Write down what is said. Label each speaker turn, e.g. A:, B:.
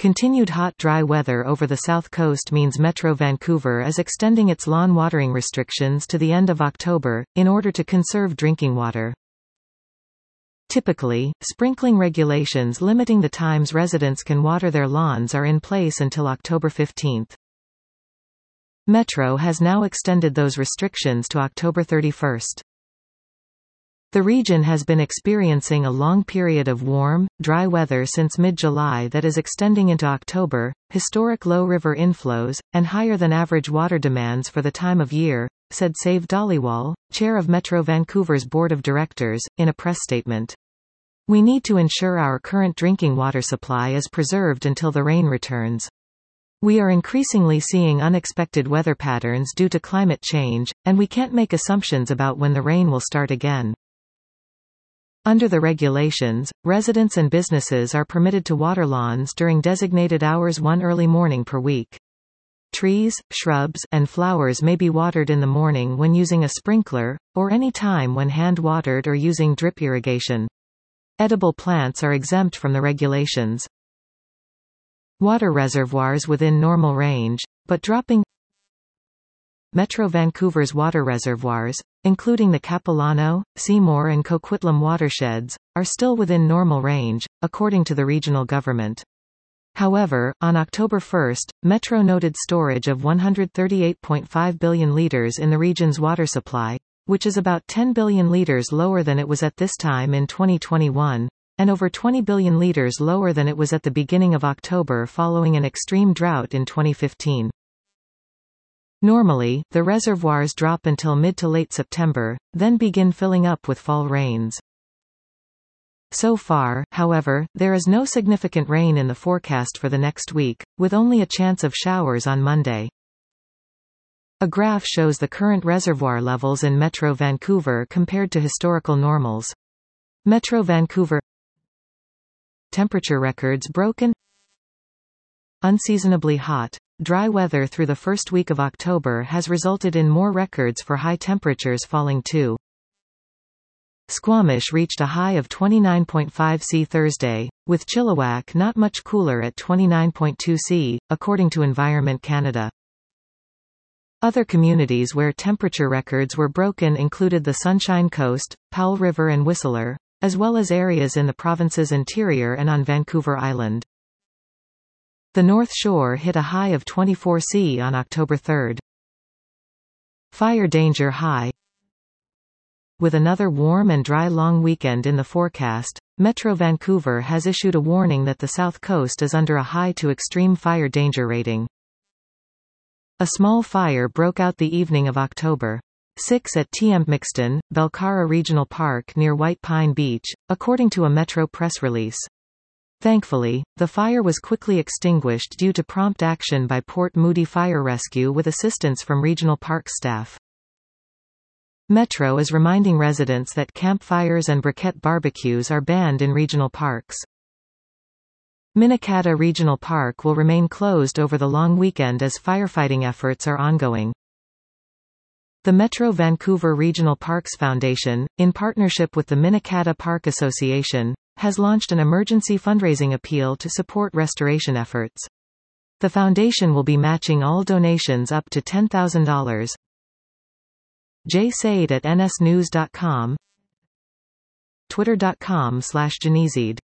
A: Continued hot dry weather over the south coast means Metro Vancouver is extending its lawn watering restrictions to the end of October, in order to conserve drinking water. Typically, sprinkling regulations limiting the times residents can water their lawns are in place until October 15. Metro has now extended those restrictions to October 31. The region has been experiencing a long period of warm, dry weather since mid-July that is extending into October, historic low river inflows, and higher than average water demands for the time of year, said Save Dhaliwal, chair of Metro Vancouver's board of directors, in a press statement. We need to ensure our current drinking water supply is preserved until the rain returns. We are increasingly seeing unexpected weather patterns due to climate change, and we can't make assumptions about when the rain will start again. Under the regulations, residents and businesses are permitted to water lawns during designated hours one early morning per week. Trees, shrubs, and flowers may be watered in the morning when using a sprinkler, or any time when hand-watered or using drip irrigation. Edible plants are exempt from the regulations. Water reservoirs within normal range, but dropping. Metro Vancouver's water reservoirs, including the Capilano, Seymour and Coquitlam watersheds, are still within normal range, according to the regional government. However, on October 1, Metro noted storage of 138.5 billion litres in the region's water supply, which is about 10 billion litres lower than it was at this time in 2021, and over 20 billion litres lower than it was at the beginning of October following an extreme drought in 2015. Normally, the reservoirs drop until mid to late September, then begin filling up with fall rains. So far, however, there is no significant rain in the forecast for the next week, with only a chance of showers on Monday. A graph shows the current reservoir levels in Metro Vancouver compared to historical normals. Metro Vancouver temperature records broken. Unseasonably hot, dry weather through the first week of October has resulted in more records for high temperatures falling too. Squamish reached a high of 29.5 C Thursday, with Chilliwack not much cooler at 29.2 C, according to Environment Canada. Other communities where temperature records were broken included the Sunshine Coast, Powell River and Whistler, as well as areas in the province's interior and on Vancouver Island. The North Shore hit a high of 24 C on October 3. Fire danger high. With another warm and dry long weekend in the forecast, Metro Vancouver has issued a warning that the South Coast is under a high to extreme fire danger rating. A small fire broke out the evening of October 6 at Tempmixton, Belcara Regional Park near White Pine Beach, according to a Metro press release. Thankfully, the fire was quickly extinguished due to prompt action by Port Moody Fire Rescue with assistance from regional park staff. Metro is reminding residents that campfires and briquette barbecues are banned in regional parks. Minnecatta Regional Park will remain closed over the long weekend as firefighting efforts are ongoing. The Metro Vancouver Regional Parks Foundation, in partnership with the Minnecatta Park Association, has launched an emergency fundraising appeal to support restoration efforts. The foundation will be matching all donations up to $10,000. Jay Said at nsnews.com, twitter.com/Janizid